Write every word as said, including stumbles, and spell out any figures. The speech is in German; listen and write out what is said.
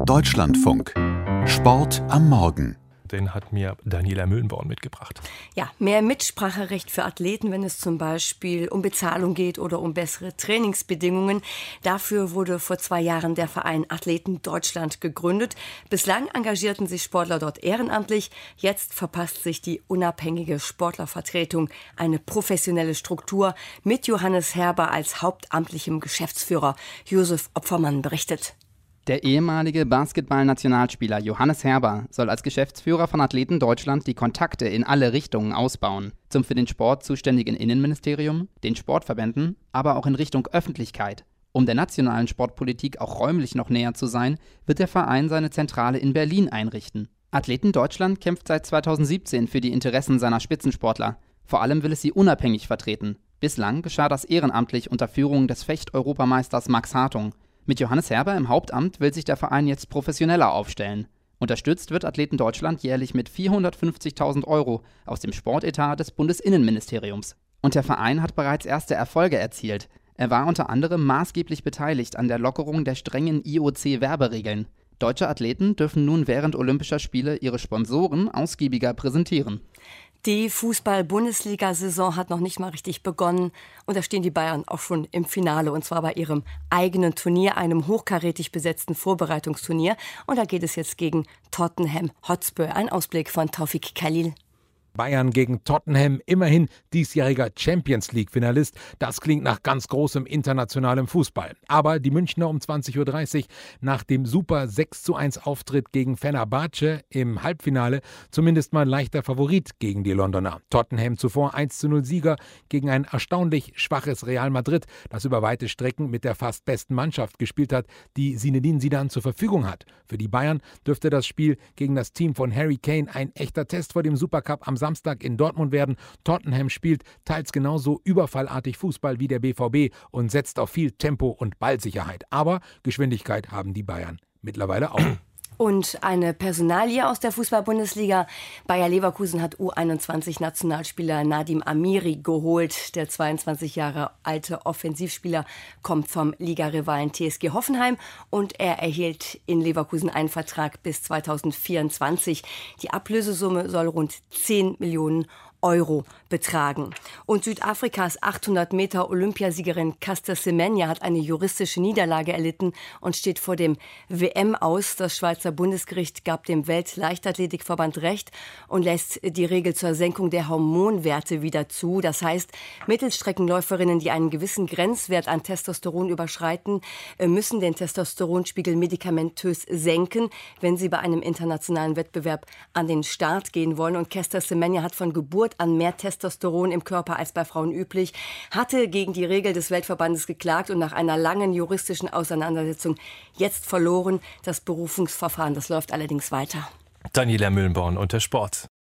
Deutschlandfunk. Sport am Morgen. Den hat mir Daniela Mühlenborn mitgebracht. Ja, mehr Mitspracherecht für Athleten, wenn es zum Beispiel um Bezahlung geht oder um bessere Trainingsbedingungen. Dafür wurde vor zwei Jahren der Verein Athleten Deutschland gegründet. Bislang engagierten sich Sportler dort ehrenamtlich. Jetzt verpasst sich die unabhängige Sportlervertretung eine professionelle Struktur mit Johannes Herber als hauptamtlichem Geschäftsführer. Josef Opfermann berichtet. Der ehemalige Basketball-Nationalspieler Johannes Herber soll als Geschäftsführer von Athleten Deutschland die Kontakte in alle Richtungen ausbauen. Zum für den Sport zuständigen Innenministerium, den Sportverbänden, aber auch in Richtung Öffentlichkeit. Um der nationalen Sportpolitik auch räumlich noch näher zu sein, wird der Verein seine Zentrale in Berlin einrichten. Athleten Deutschland kämpft seit zweitausendsiebzehn für die Interessen seiner Spitzensportler. Vor allem will es sie unabhängig vertreten. Bislang geschah das ehrenamtlich unter Führung des Fecht-Europameisters Max Hartung. Mit Johannes Herber im Hauptamt will sich der Verein jetzt professioneller aufstellen. Unterstützt wird Athleten Deutschland jährlich mit vierhundertfünfzigtausend Euro aus dem Sportetat des Bundesinnenministeriums. Und der Verein hat bereits erste Erfolge erzielt. Er war unter anderem maßgeblich beteiligt an der Lockerung der strengen I O C-Werberegeln. Deutsche Athleten dürfen nun während Olympischer Spiele ihre Sponsoren ausgiebiger präsentieren. Die Fußball-Bundesliga-Saison hat noch nicht mal richtig begonnen und da stehen die Bayern auch schon im Finale und zwar bei ihrem eigenen Turnier, einem hochkarätig besetzten Vorbereitungsturnier und da geht es jetzt gegen Tottenham Hotspur. Ein Ausblick von Taufik Khalil. Bayern gegen Tottenham, immerhin diesjähriger Champions-League-Finalist. Das klingt nach ganz großem internationalem Fußball. Aber die Münchner um zwanzig Uhr dreißig nach dem super sechs zu eins Auftritt gegen Fenerbahce im Halbfinale zumindest mal leichter Favorit gegen die Londoner. Tottenham zuvor eins zu null Sieger gegen ein erstaunlich schwaches Real Madrid, das über weite Strecken mit der fast besten Mannschaft gespielt hat, die Zinedine Zidane zur Verfügung hat. Für die Bayern dürfte das Spiel gegen das Team von Harry Kane ein echter Test vor dem Supercup am Samstag in Dortmund werden. Tottenham spielt teils genauso überfallartig Fußball wie der B V B und setzt auf viel Tempo und Ballsicherheit. Aber Geschwindigkeit haben die Bayern mittlerweile auch. Und eine Personalie aus der Fußball-Bundesliga. Bayer Leverkusen hat U einundzwanzig-Nationalspieler Nadim Amiri geholt. Der zweiundzwanzig Jahre alte Offensivspieler kommt vom Ligarivalen T S G Hoffenheim und er erhielt in Leverkusen einen Vertrag bis zweitausendvierundzwanzig. Die Ablösesumme soll rund zehn Millionen Euro betragen. Und Südafrikas achthundert Meter Olympiasiegerin Caster Semenya hat eine juristische Niederlage erlitten und steht vor dem W M aus. Das Schweizer Bundesgericht gab dem Weltleichtathletikverband Recht und lässt die Regel zur Senkung der Hormonwerte wieder zu. Das heißt, Mittelstreckenläuferinnen, die einen gewissen Grenzwert an Testosteron überschreiten, müssen den Testosteronspiegel medikamentös senken, wenn sie bei einem internationalen Wettbewerb an den Start gehen wollen. Und Caster Semenya hat von Geburt an mehr Testosteron im Körper als bei Frauen üblich, hatte gegen die Regel des Weltverbandes geklagt und nach einer langen juristischen Auseinandersetzung jetzt verloren. Das Berufungsverfahren, das läuft allerdings weiter. Daniela Mühlenborn unter Sport.